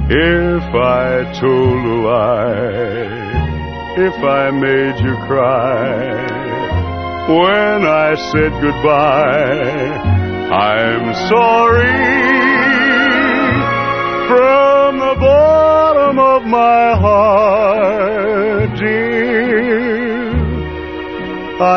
If I told a lie, if I made you cry, when I said goodbye, I'm sorry. From the bottom of my heart, dear, I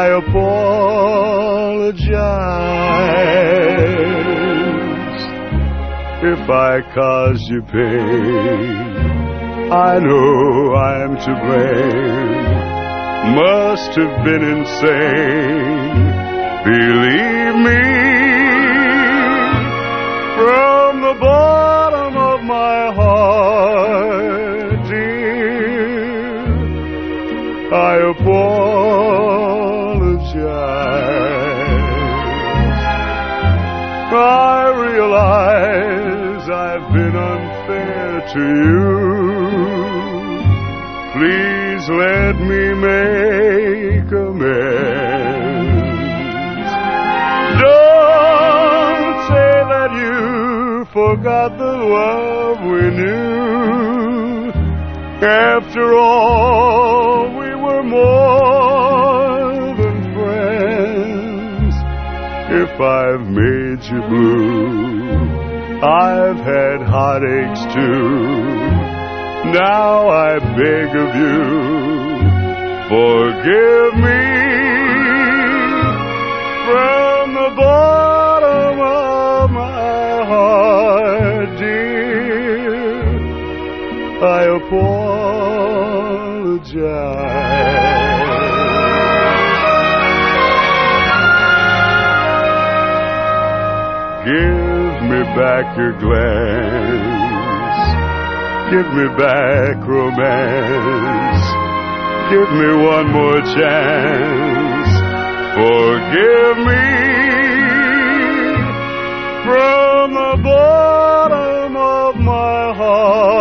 apologize. If I caused you pain, I know I'm to blame. Must have been insane, believe me. From the bottom of my heart, dear, I apologize. I realize I've been unfair to you. Please let me make amends. Don't say that you forgot the love we knew. After all, we were more than friends. If I've made you blue, I've had heartaches too. Now I beg of you, forgive me. From the bottom of my heart, dear, I apologize. Give me back your glance, give me back romance, give me one more chance, forgive me. From the bottom of my heart,